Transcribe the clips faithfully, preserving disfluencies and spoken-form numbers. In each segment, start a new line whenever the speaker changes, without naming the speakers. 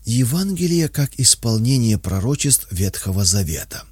Евангелие как исполнение пророчеств Ветхого Завета.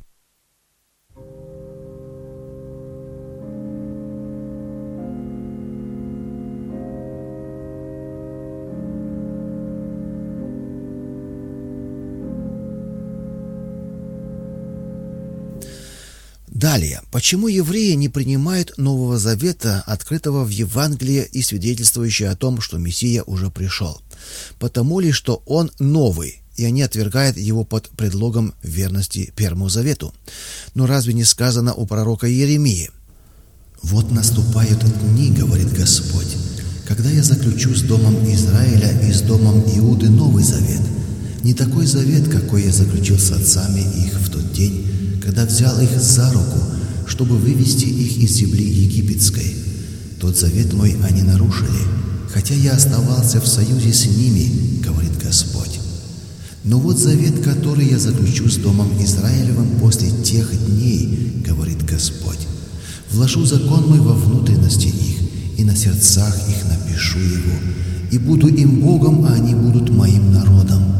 Далее, почему евреи не принимают Нового Завета, открытого в Евангелии и свидетельствующего о том, что Мессия уже пришел? Потому ли, что он новый, и они отвергают его под предлогом верности Первому Завету? Но разве не сказано у пророка Иеремии: «Вот наступают дни, — говорит Господь, — когда я заключу с домом Израиля и с домом Иуды Новый Завет, не такой завет, какой я заключил с отцами их в тот день, когда взял их за руку, чтобы вывести их из земли египетской. Тот завет мой они нарушили, хотя я оставался в союзе с ними, — говорит Господь. Но вот завет, который я заключу с домом Израилевым после тех дней, — говорит Господь. Вложу закон мой во внутренности их, и на сердцах их напишу его, и буду им Богом, а они будут моим народом».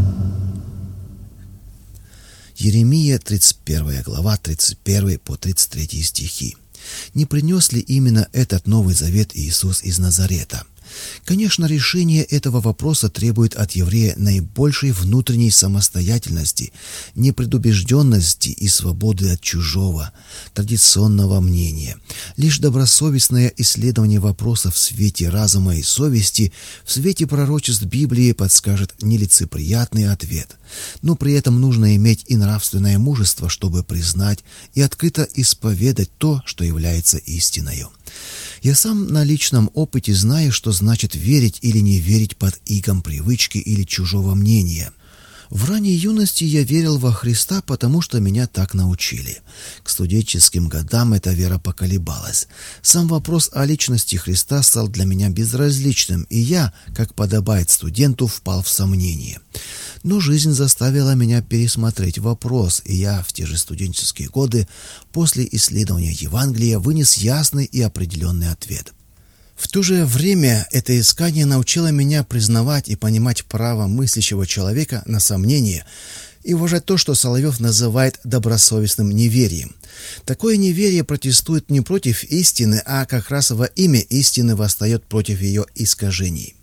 Иеремия, тридцать первая глава, тридцать первый по тридцать третий стихи. Не принес ли именно этот Новый Завет Иисус из Назарета? Конечно, решение этого вопроса требует от еврея наибольшей внутренней самостоятельности, непредубежденности и свободы от чужого, традиционного мнения. Лишь добросовестное исследование вопроса в свете разума и совести, в свете пророчеств Библии подскажет нелицеприятный ответ. Но при этом нужно иметь и нравственное мужество, чтобы признать и открыто исповедать то, что является истиною. Я сам на личном опыте знаю, что значит верить или не верить под игом привычки или чужого мнения. В ранней юности я верил во Христа, потому что меня так научили. К студенческим годам эта вера поколебалась. Сам вопрос о личности Христа стал для меня безразличным, и я, как подобает студенту, впал в сомнение. Но жизнь заставила меня пересмотреть вопрос, и я в те же студенческие годы после исследования Евангелия вынес ясный и определенный ответ. В то же время это искание научило меня признавать и понимать право мыслящего человека на сомнение и уважать то, что Соловьев называет добросовестным неверием. Такое неверие протестует не против истины, а как раз во имя истины восстает против ее искажений.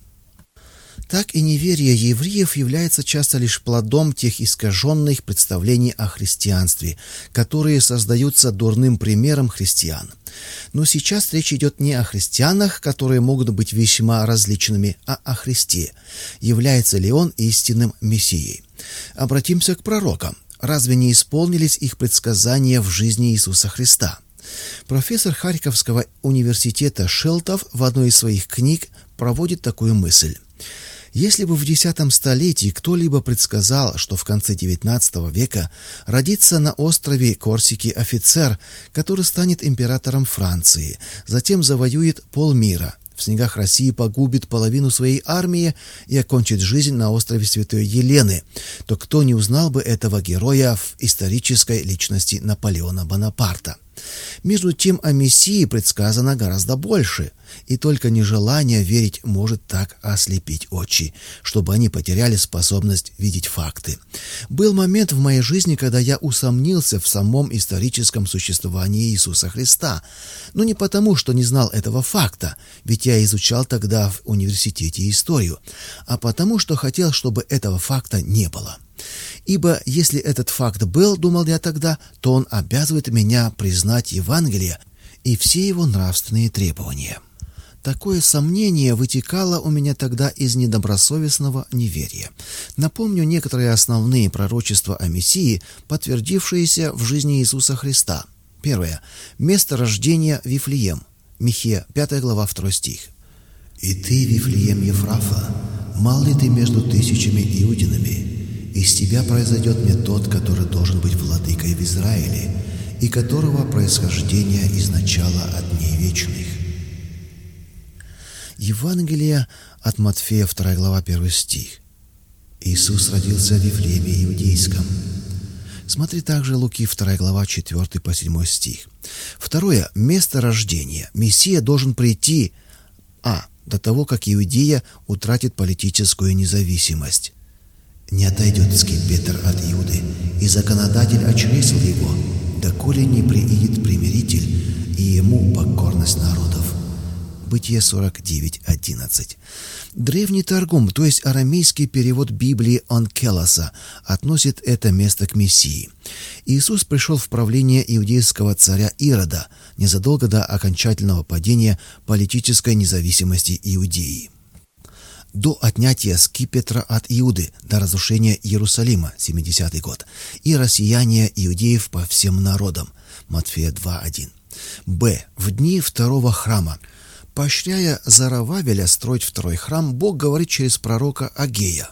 Так и неверие евреев является часто лишь плодом тех искаженных представлений о христианстве, которые создаются дурным примером христиан. Но сейчас речь идет не о христианах, которые могут быть весьма различными, а о Христе. Является ли он истинным Мессией? Обратимся к пророкам. Разве не исполнились их предсказания в жизни Иисуса Христа? Профессор Харьковского университета Шелтов в одной из своих книг проводит такую мысль. Если бы в десятом столетии кто-либо предсказал, что в конце девятнадцатого века родится на острове Корсики офицер, который станет императором Франции, затем завоюет полмира, в снегах России погубит половину своей армии и окончит жизнь на острове Святой Елены, то кто не узнал бы этого героя в исторической личности Наполеона Бонапарта? Между тем о Мессии предсказано гораздо больше, и только нежелание верить может так ослепить очи, чтобы они потеряли способность видеть факты. Был момент в моей жизни, когда я усомнился в самом историческом существовании Иисуса Христа, но не потому, что не знал этого факта, ведь я изучал тогда в университете историю, а потому, что хотел, чтобы этого факта не было. Ибо если этот факт был, думал я тогда, то он обязывает меня признать Евангелие и все его нравственные требования. Такое сомнение вытекало у меня тогда из недобросовестного неверия. Напомню некоторые основные пророчества о Мессии, подтвердившиеся в жизни Иисуса Христа. Первое. Место рождения Вифлеем. Михея, пятая глава, второй стих. «И ты, Вифлеем Ефрафа, мал ли ты между тысячами иудинами? Из тебя произойдет мне тот, который должен быть владыкой в Израиле, и которого происхождение из начала от дней вечных». Евангелие от Матфея, вторая глава, первый стих. «Иисус родился в Вифлееме Иудейском». Смотри также Луки, вторая глава, четвёртый по седьмой стих. Второе. Место рождения. Мессия должен прийти а. до того, как Иудея утратит политическую независимость. Не отойдет скипетр от Иуды, и законодатель очресл его, доколе не приидет примиритель, и ему покорность народов». Бытие сорок девять одиннадцать. Древний Таргум, то есть арамейский перевод Библии Онкелоса, относит это место к Мессии. Иисус пришел в правление иудейского царя Ирода незадолго до окончательного падения политической независимости Иудеи. До отнятия скипетра от Иуды, до разрушения Иерусалима, семидесятый год, и рассеяния иудеев по всем народам, Матфея два один. Б. В дни второго храма. Поощряя Зоровавеля строить второй храм, Бог говорит через пророка Агея: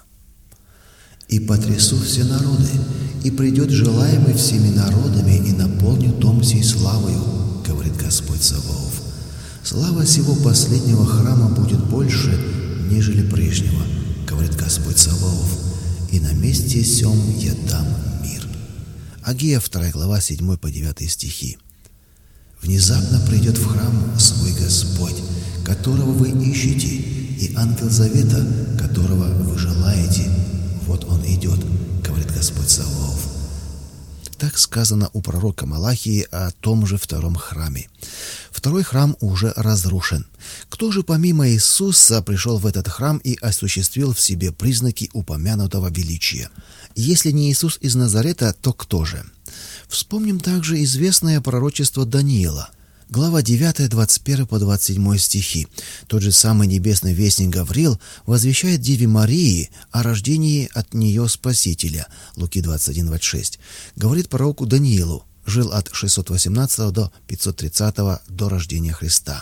«И потрясу все народы, и придет желаемый всеми народами, и наполню дом сей славою, говорит Господь Саваоф. Слава сего последнего храма будет больше, нежели прежнего, говорит Господь Саваоф, и на месте сем я дам мир». Агея, вторая глава, седьмой по девятый стихи. «Внезапно придет в храм свой Господь, которого вы ищете, и ангел завета, которого вы желаете. Вот он идет, говорит Господь Саваоф». Так сказано у пророка Малахии о том же втором храме. Второй храм уже разрушен. Кто же помимо Иисуса пришел в этот храм и осуществил в себе признаки упомянутого величия? Если не Иисус из Назарета, то кто же? Вспомним также известное пророчество Даниила. Глава девятая, двадцать первый по двадцать седьмой стихи. Тот же самый небесный вестник Гавриил возвещает Деве Марии о рождении от нее Спасителя. Луки двадцать один двадцать шесть. Говорит пророку Даниилу. Жил от шестьсот восемнадцатого до пятьсот тридцатого до рождения Христа.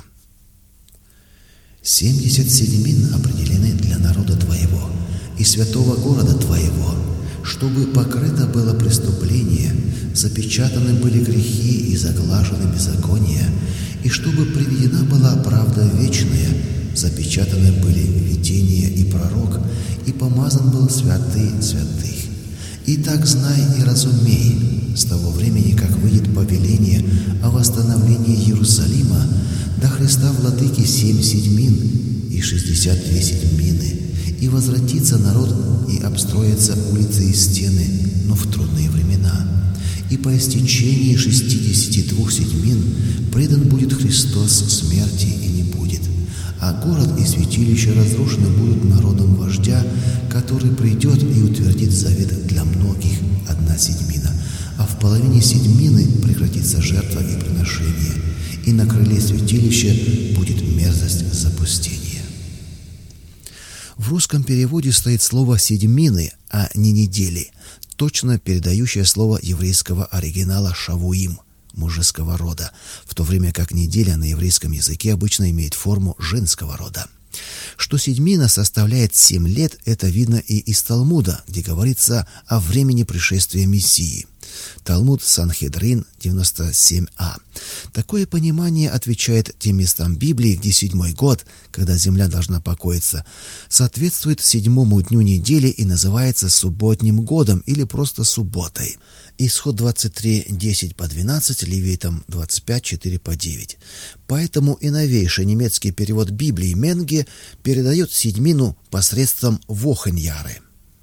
«Семьдесят седьмин определены для народа твоего и святого города твоего, чтобы покрыто было преступление, запечатаны были грехи и заглажены беззакония, и чтобы приведена была правда вечная, запечатаны были видение и пророк, и помазан был святый святых. Итак, знай и разумей, с того времени, как выйдет повеление о восстановлении Иерусалима, до Христа Владыки семь седьмин и шестьдесят две седьмины, и возвратится народ, и обстроятся улицы и стены, но в трудные времена. И по истечении шестидесяти двух седьмин предан будет Христос смерти, и не будет. А город и святилище разрушены будут народом вождя, который придет и утвердит завет для многих, одна седьмина. А в половине седьмины прекратится жертва и приношение, и на крыле святилища будет мерзость запустения». В русском переводе стоит слово «седьмины», а не «недели», точно передающее слово еврейского оригинала «шавуим» мужеского рода, в то время как неделя на еврейском языке обычно имеет форму женского рода. Что седьмина составляет семь лет, это видно и из Талмуда, где говорится о времени пришествия Мессии. Талмуд Санхедрин девяносто семь а. Такое понимание отвечает тем местам Библии, где седьмой год, когда земля должна покоиться, соответствует седьмому дню недели и называется субботним годом или просто субботой. Исход двадцать три десять по двенадцать, Левитам двадцать пять четыре по девять. Поэтому и новейший немецкий перевод Библии Менге передает седьмину посредством вохеньяры.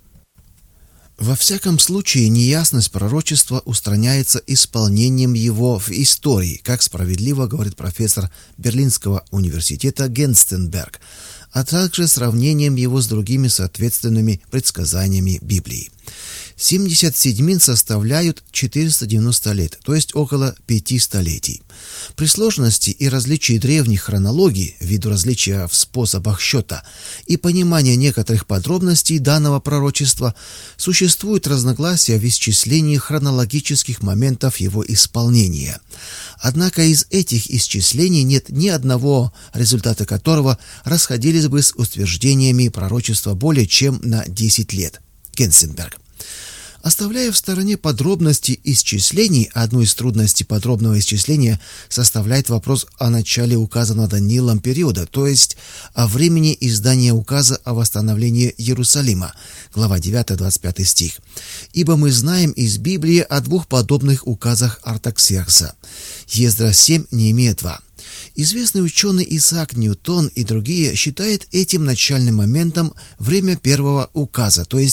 Во всяком случае, неясность пророчества устраняется исполнением его в истории, как справедливо говорит профессор Берлинского университета Генстенберг, а также сравнением его с другими соответственными предсказаниями Библии. семьдесят седьмин составляют четыреста девяносто лет, то есть около пяти столетий. При сложности и различии древних хронологий, ввиду различия в способах счета и понимания некоторых подробностей данного пророчества, существует разногласия в исчислении хронологических моментов его исполнения. Однако из этих исчислений нет ни одного, результаты которого расходились бы с утверждениями пророчества более чем на десять лет. Генстенберг. Оставляя в стороне подробности исчислений, одну из трудностей подробного исчисления составляет вопрос о начале указанного Даниилом периода, то есть о времени издания указа о восстановлении Иерусалима, глава девятая, двадцать пятый стих. «Ибо мы знаем из Библии о двух подобных указах Артаксеркса. Ездра семь, Неемия два». Известный ученый Исаак Ньютон и другие считают этим начальным моментом время первого указа, то есть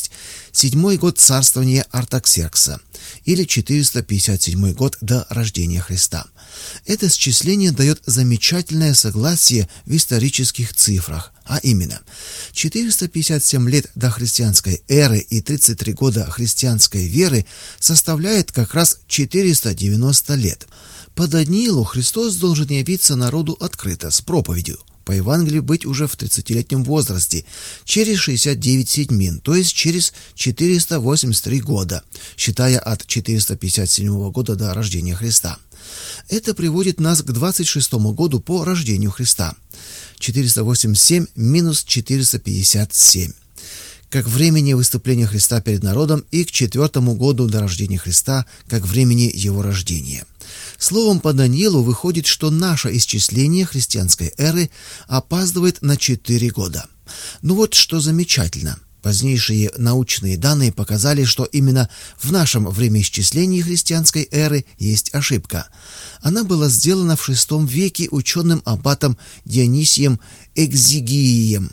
седьмой год царствования Артаксеркса или четыреста пятьдесят седьмой год до рождения Христа. Это счисление дает замечательное согласие в исторических цифрах, а именно четыреста пятьдесят семь лет до христианской эры и тридцать три года христианской веры составляет как раз четыреста девяносто лет. По Даниилу Христос должен явиться народу открыто, с проповедью, по Евангелию быть уже в тридцатилетнем возрасте, через шестьдесят девять седьмин, то есть через четыреста восемьдесят три года, считая от четыреста пятьдесят седьмого года до рождения Христа. Это приводит нас к двадцать шестому году по рождению Христа. четыреста восемьдесят семь минус четыреста пятьдесят семь. Как времени выступления Христа перед народом, и к четвертому году до рождения Христа, как времени его рождения. Словом, по Даниилу выходит, что наше исчисление христианской эры опаздывает на четыре года. Ну вот что замечательно. Позднейшие научные данные показали, что именно в нашем времяисчислении христианской эры есть ошибка. Она была сделана в шестом веке ученым аббатом Дионисием Экзигием.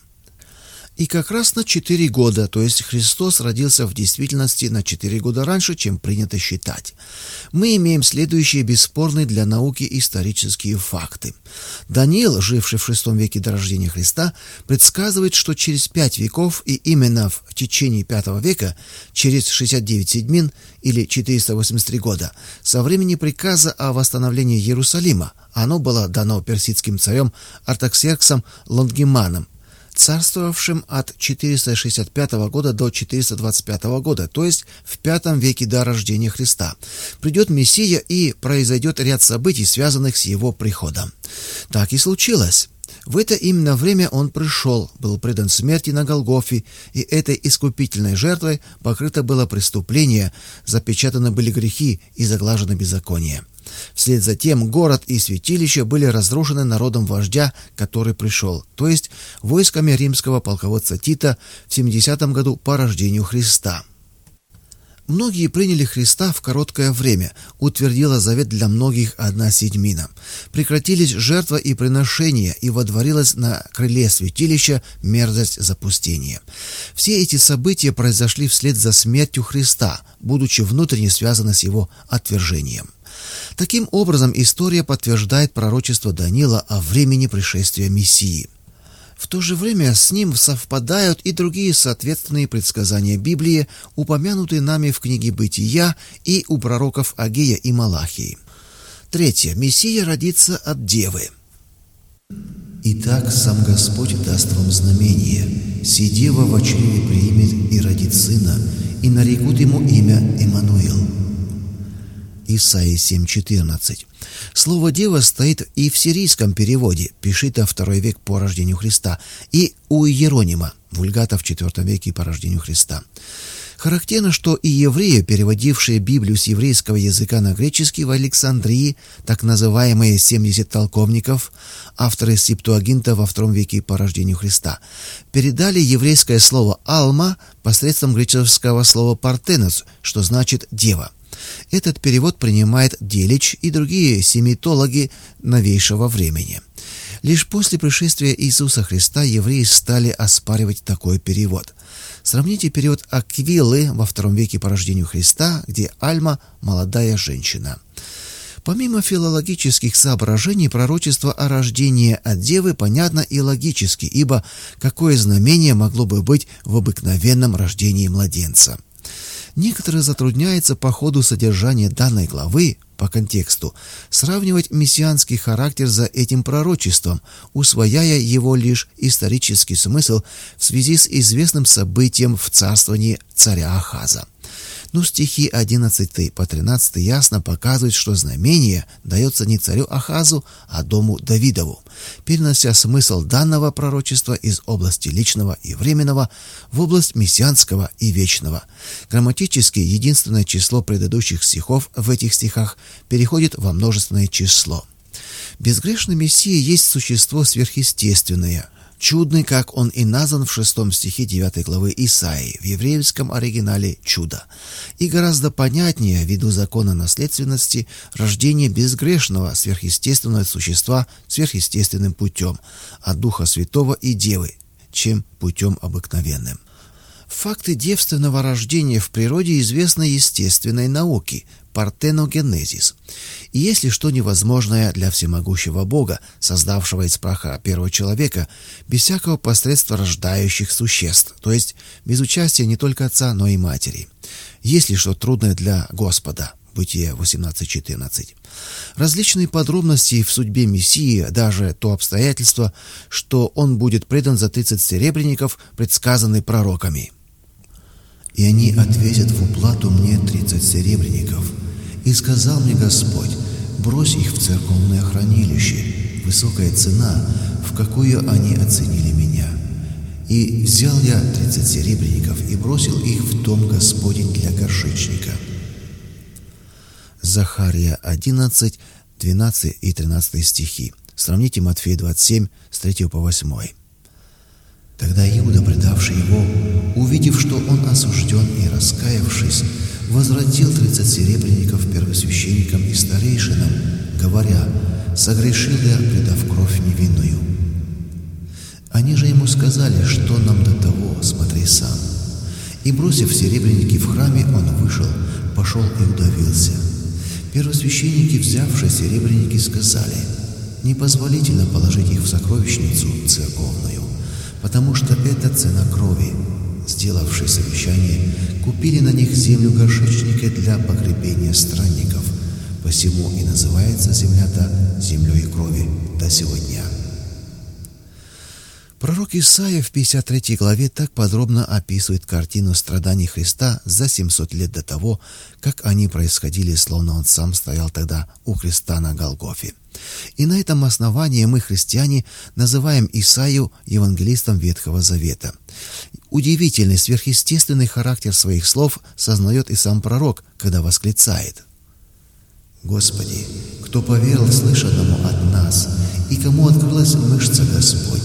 И как раз на четыре года, то есть Христос родился в действительности на четыре года раньше, чем принято считать. Мы имеем следующие бесспорные для науки исторические факты. Даниил, живший в шестом веке до рождения Христа, предсказывает, что через пять веков и именно в течение пятого века, через шестьдесят девять седьмин или четыреста восемьдесят три года, со времени приказа о восстановлении Иерусалима, оно было дано персидским царем Артаксерксом Лонгиманом, царствовавшим от четыреста шестьдесят пятого года до четыреста двадцать пятого года, то есть в пятом веке до рождения Христа. Придет Мессия, и произойдет ряд событий, связанных с его приходом. Так и случилось. В это именно время он пришел, был предан смерти на Голгофе, и этой искупительной жертвой покрыто было преступление, запечатаны были грехи и заглажено беззаконие. Вслед за тем город и святилище были разрушены народом вождя, который пришел, то есть войсками римского полководца Тита в семидесятом году по рождению Христа. Многие приняли Христа в короткое время, утвердила завет для многих одна седьмина. Прекратились жертва и приношения, и водворилась на крыле святилища мерзость запустения. Все эти события произошли вслед за смертью Христа, будучи внутренне связаны с его отвержением. Таким образом, история подтверждает пророчество Даниила о времени пришествия Мессии. В то же время с ним совпадают и другие соответственные предсказания Библии, упомянутые нами в книге Бытия и у пророков Агея и Малахии. Третье. Мессия родится от Девы.
«Итак, сам Господь даст вам знамение. Си дева во чреве примет и родит сына, и нарекут ему имя Иммануил».
Исайя семь четырнадцать. Слово «дева» стоит и в сирийском переводе, пишито второй век по рождению Христа, и у Иеронима, вульгата в четвертом веке по рождению Христа. Характерно, что и евреи, переводившие Библию с еврейского языка на греческий в Александрии, так называемые семьдесят толковников, авторы Септуагинта во втором веке по рождению Христа, передали еврейское слово «алма» посредством греческого слова «партенос», что значит «дева». Этот перевод принимает Делич и другие семитологи новейшего времени. Лишь после пришествия Иисуса Христа евреи стали оспаривать такой перевод. Сравните перевод Аквилы во втором веке по рождению Христа, где Альма – молодая женщина. Помимо филологических соображений, пророчество о рождении от Девы понятно и логически, ибо какое знамение могло бы быть в обыкновенном рождении младенца? Некоторые затрудняются по ходу содержания данной главы, по контексту, сравнивать мессианский характер за этим пророчеством, усвояя его лишь исторический смысл в связи с известным событием в царствовании царя Ахаза. Но стихи одиннадцатый по тринадцатый ясно показывают, что знамение дается не царю Ахазу, а дому Давидову, перенося смысл данного пророчества из области личного и временного в область мессианского и вечного. Грамматически единственное число предыдущих стихов в этих стихах переходит во множественное число. Безгрешный Мессия есть существо сверхъестественное, чудный, как он и назван в шестом стихе девятой главы Исаии, в еврейском оригинале «чудо», и гораздо понятнее, ввиду закона наследственности, рождение безгрешного сверхъестественного существа сверхъестественным путем, от Духа Святого и Девы, чем путем обыкновенным. Факты девственного рождения в природе известны естественной науке – партеногенезис. И если что невозможное для всемогущего Бога, создавшего из праха первого человека, без всякого посредства рождающих существ, то есть без участия не только отца, но и матери. Есть ли что трудное для Господа? Бытие восемнадцать четырнадцать. Различные подробности в судьбе Мессии, даже то обстоятельство, что он будет предан за тридцать серебряников, предсказаны пророками.
«И они отвесят в уплату мне тридцать серебряников. И сказал мне Господь, брось их в церковное хранилище, высокая цена, в какую они оценили меня. И взял я тридцать серебряников и бросил их в дом Господень для горшечника».
Захария одиннадцать, двенадцать и тринадцать стихи. Сравните Матфея двадцать семь с третьего по восьмой.
Тогда Иуда, предавший его, увидев, что он осужден и раскаявшись, возвратил тридцать серебряников первосвященникам и старейшинам, говоря: «Согрешил я, предав кровь невинную». Они же ему сказали: «Что нам до того, смотри сам». И, бросив серебряники в храме, он вышел, пошел и удавился. Первосвященники, взявшие серебряники, сказали: «Непозволительно положить их в сокровищницу церковную, потому что это цена крови». Сделавшие совещание, купили на них землю горшечника для погребения странников. Посему и называется земля-то землей крови до сего дня.
Пророк Исаия в пятьдесят третьей главе так подробно описывает картину страданий Христа за семьсот лет до того, как они происходили, словно он сам стоял тогда у креста на Голгофе. И на этом основании мы, христиане, называем Исаию евангелистом Ветхого Завета. Удивительный сверхъестественный характер своих слов сознает и сам пророк, когда восклицает:
«Господи, кто поверил слышанному от нас, и кому открылась мышца Господня?»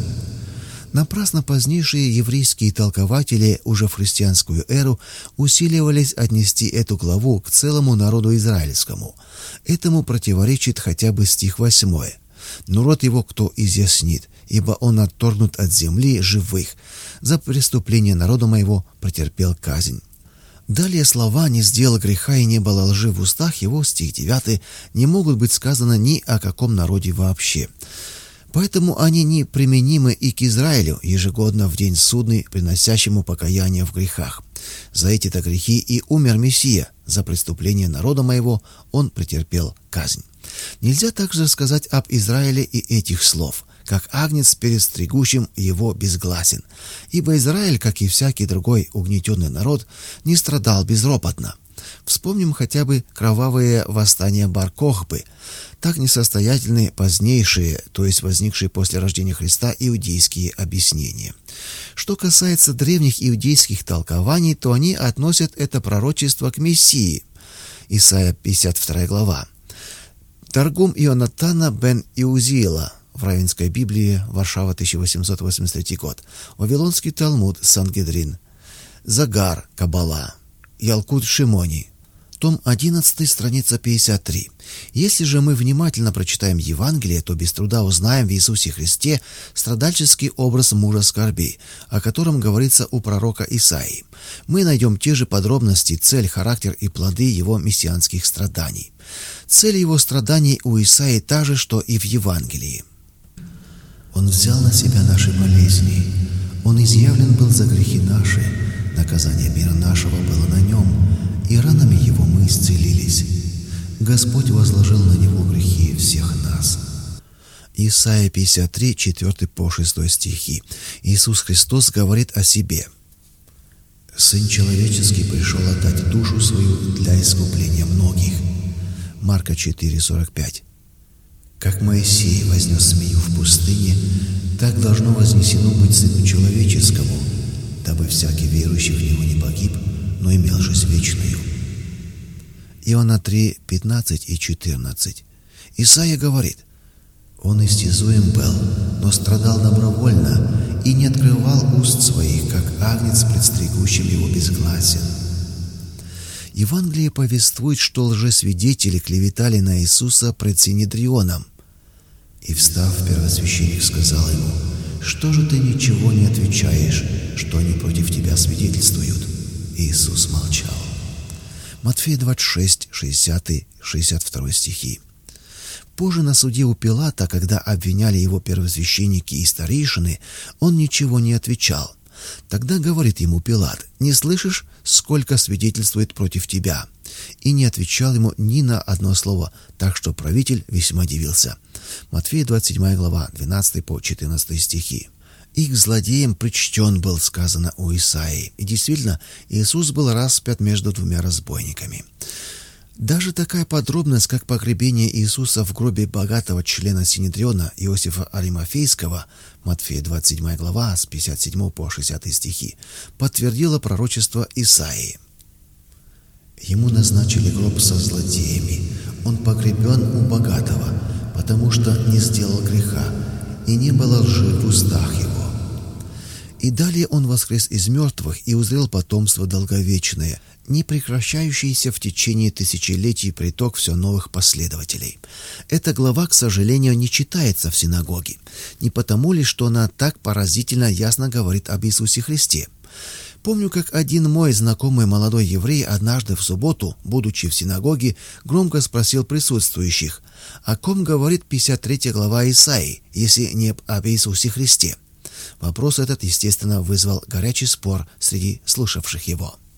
Напрасно позднейшие еврейские толкователи уже в христианскую эру усиливались отнести эту главу к целому народу израильскому. Этому противоречит хотя бы стих восьмой. «Но род его кто изъяснит, ибо он отторгнут от земли живых. За преступление народа моего претерпел казнь». Далее слова «не сделал греха и не было лжи в устах его», стих девятый, не могут быть сказаны ни о каком народе вообще. Поэтому они не применимы и к Израилю, ежегодно в день судный, приносящему покаяние в грехах. За эти-то грехи и умер Мессия, за преступление народа моего он претерпел казнь. Нельзя также сказать об Израиле и этих слов, как агнец перед стригущим его безгласен, ибо Израиль, как и всякий другой угнетенный народ, не страдал безропотно. Вспомним хотя бы кровавые восстания Бар-Кохбы, так несостоятельные позднейшие, то есть возникшие после рождения Христа, иудейские объяснения. Что касается древних иудейских толкований, то они относят это пророчество к Мессии. Исайя пятьдесят вторая глава. Таргум Ионатана бен Иузиила в Равинской Библии, Варшава, тысяча восемьсот восемьдесят третий год. Вавилонский Талмуд, Сангедрин. Загар, Каббала. Ялкут Шимони. Том одиннадцатый, страница пятьдесят три. Если же мы внимательно прочитаем Евангелие, то без труда узнаем в Иисусе Христе страдальческий образ мужа скорби, о котором говорится у пророка Исаии. Мы найдем те же подробности, цель, характер и плоды его мессианских страданий. Цель его страданий у Исаии та же, что и в Евангелии.
«Он взял на себя наши болезни, Он изъявлен был за грехи наши, наказание мира нашего было на Нем, и ранами Его мы исцелились. Господь возложил на Него грехи всех нас».
Исайя пятьдесят три, четыре по шестой стихи. Иисус Христос говорит о себе:
«Сын человеческий пришел отдать душу свою для искупления многих».
Марка четыре, сорок пять.
«Как Моисей вознес змею в пустыне, так должно вознесено быть Сыну Человеческому, дабы всякий верующий в Него не погиб, но имел жизнь вечную».
Иоанна три, пятнадцать и четырнадцать. Исайя говорит:
«Он истязуем был, но страдал добровольно, и не открывал уст своих, как агнец пред стригущим его безгласен».
Евангелие повествует, что лжесвидетели клеветали на Иисуса пред Синедрионом.
«И встав, первосвященник сказал ему: что же ты ничего не отвечаешь, что они против тебя свидетельствуют?» Иисус молчал.
Матфея двадцать шесть, шестьдесят, шестьдесят два стихи. Позже на суде у Пилата, когда обвиняли его первосвященники и старейшины, он ничего не отвечал. Тогда говорит ему Пилат: «Не слышишь, сколько свидетельствует против тебя?» И не отвечал ему ни на одно слово, так что правитель весьма дивился. Матфея двадцать седьмая глава, двенадцатый по четырнадцатый стихи. «Их злодеем причтен был», сказано у Исаии. И действительно, Иисус был распят между двумя разбойниками. Даже такая подробность, как погребение Иисуса в гробе богатого члена Синедриона Иосифа Аримафейского, Матфея двадцать седьмая глава, с пятьдесят седьмого по шестидесятый стихи, подтвердило пророчество Исаии.
«Ему назначили гроб со злодеями, он погребен у богатого, потому что не сделал греха, и не было лжи в устах его».
И далее он воскрес из мертвых и узрел потомство долговечное, не прекращающийся в течение тысячелетий приток все новых последователей. Эта глава, к сожалению, не читается в синагоге. Не потому ли, что она так поразительно ясно говорит об Иисусе Христе. Помню, как один мой знакомый молодой еврей однажды в субботу, будучи в синагоге, громко спросил присутствующих: «О ком говорит пятьдесят третья глава Исаии, если не об Иисусе Христе?» Вопрос этот, естественно, вызвал горячий спор среди слушавших его.